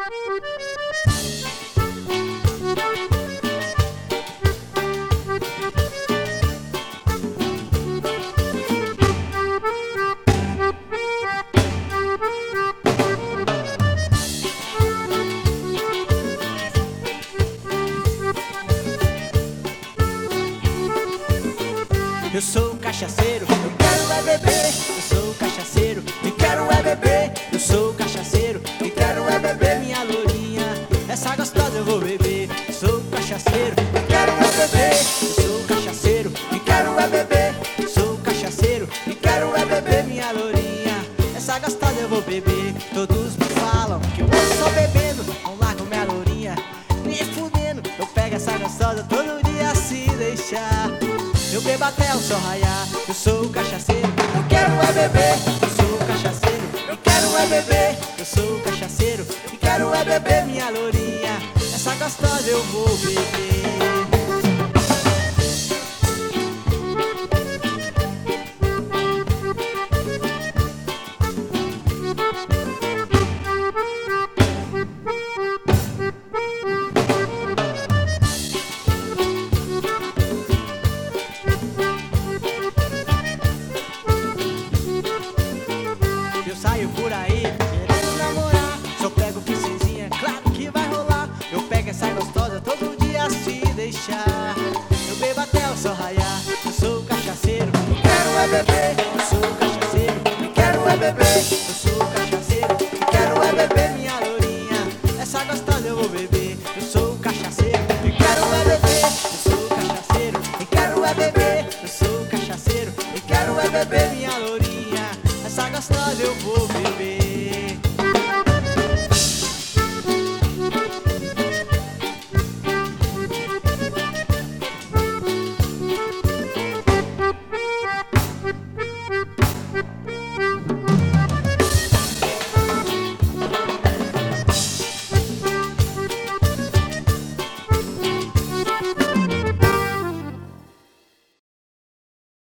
Eu sou cachaceiro, eu quero é beber. Eu sou cachaceiro, e quero é beber. Eu sou cachaceiro, e quero é beber. Minha lourinha, essa gostosa eu vou beber. Eu sou cachaceiro, e quero é beber. Eu sou cachaceiro, e quero é beber. Eu sou cachaceiro, e quero é beber. Minha lourinha, essa gostosa eu vou beber. Todos me falam que eu ando só bebendo, não largo minha lourinha nem fudendo. Eu pego essa gostosa todo dia se deixar. Eu bebo até o sol raiar. Eu sou cachaceiro, eu quero é beber. Eu sou cachaceiro, eu quero é beber. Eu sou cachaceiro, e quero é beber. Minha lourinha, essa gostosa eu vou beber.